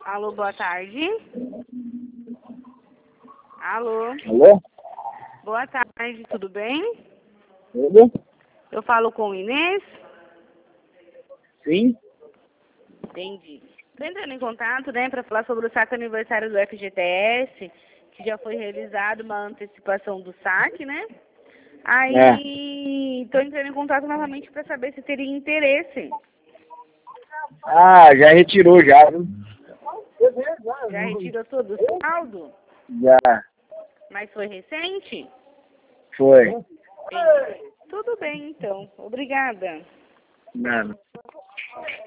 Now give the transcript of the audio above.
Alô, boa tarde. Alô, Alô? boa tarde, tudo bem? Tudo? Eu falo com Inês? Sim? Entendi. Estou entrando em contato, né, para falar sobre o saque aniversário do FGTS, que já foi realizado uma antecipação do saque, né? Aí, estou entrando em contato novamente para saber se teria interesse. Ah, já retirou já, viu? Já retirou todo o saldo? Já, Mas foi recente? foi. Entendi. Tudo bem, então. Obrigada. Nada.